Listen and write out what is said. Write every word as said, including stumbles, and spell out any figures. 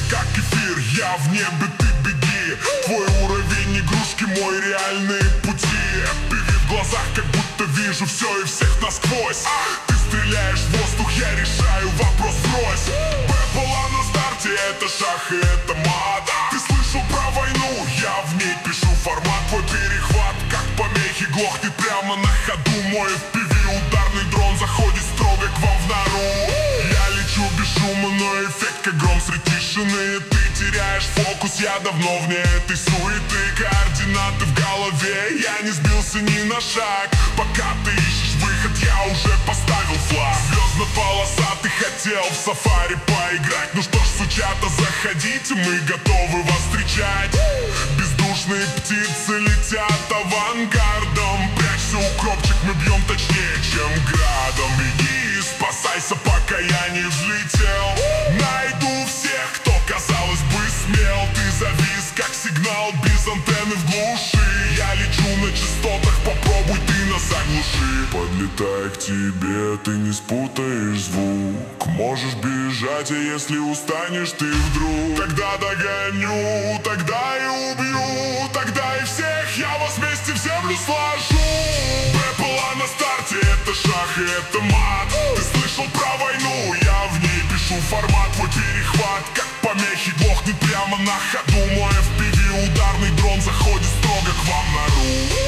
как эфир, я в небе, ты беги. Твой уровень игрушки, мой реальные пути. Пиви в глазах, как будто вижу все и всех насквозь. Ты стреляешь в воздух, я решаю вопрос врозь. Б была на старте, это шах и это мат. Ты слышал про войну, я в ней пишу формат. Твой перехват, как помехи, глохнет прямо на ходу. Мой эф пи ви ударный дрон заходит строго к вам в нору. Я лечу без шума, но эффект как гром среди тишины. Ты теряешь фокус, я давно вне этой суеты. Координаты в голове, я не сбился ни на шаг. Пока ты ищешь выход, я уже поставил флаг. Звездно-полосатый хотел в сафари поиграть. Ну что ж, сучата, заходите, мы готовы вас встречать. Бездушные птицы летят авангардом. Прячься, укропчик, мы бьем точнее, чем градом. Беги, спасайся, пока я не взлетел. Найду всех, кто, казалось бы, смел. Ты завис, как сигнал без антенны в глуши. Я лечу на частотах, попробуй ты нас заглуши. Подлетай к тебе, ты не спутаешь звук. Можешь бежать, а если устанешь ты вдруг, тогда догоню, тогда и убью. Тогда и всех я вас вместе в землю сложу. Б была на старте, это шах и это мат. Ты слышал про войну, я в ней пишу формат. Твой перехват, как помехи, глохнет прямо на ходу. Мой эф пи ви ударный дрон заходит строго к вам в нору.